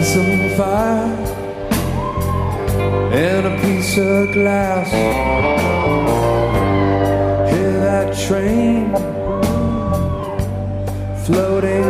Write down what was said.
some fire and a piece of glass. Hear that train floating